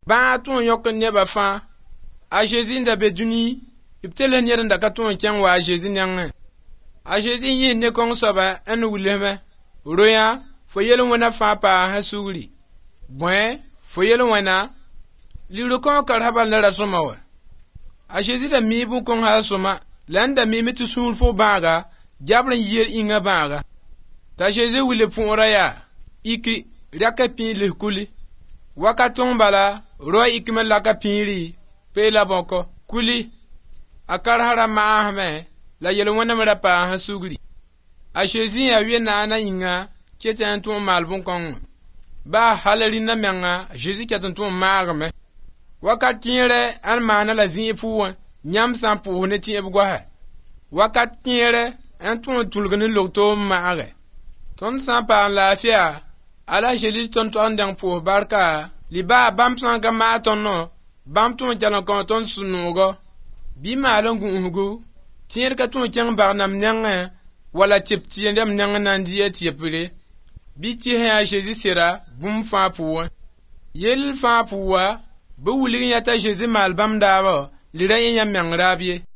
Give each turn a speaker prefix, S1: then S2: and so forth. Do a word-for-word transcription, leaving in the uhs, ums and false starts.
S1: Ba ton yok neba fa a Jésus nda be duni ibtele nyer nda ka ton ken wa Jésus nyang a Jésus yin ne kong soba an wuleme roya fo yelo wona fa pa ha sugri bwen fo yelo wona li ro kon kar habal na rasoma wa a Jésus da mi bu kon ha soma landa mi mitu sul fo baga jabran yer inga baga ta Jésus wule pora ya iki raka pi le kuli wakaton bala ro ikme la ka piri pe la boko kuli akar hara ma ahme la yelo wona mera pa ha sugri a Jésus ya wi na na inga ketan ton malbon kon ba halari na menga Jésus ketan ton marme wakat tiere an mana la zin pu nyam san pu ne ti ebgwa ha wakat tiere an ton tulgani lokto maare ton san pa la fia ala Jésus ton ton ndang pu barka li ba bam san ga ma ton no bam ton jalan kon ton sunugo bi ma longu ungu tier ka ton chang bar nam nyang wala tip ti ndam nyang nan di etiepre bi ti ha Jésus sera bum fa pu yel fa pu wa bu wuli ya ta Jésus mal bam da ba li ra yin yang rabie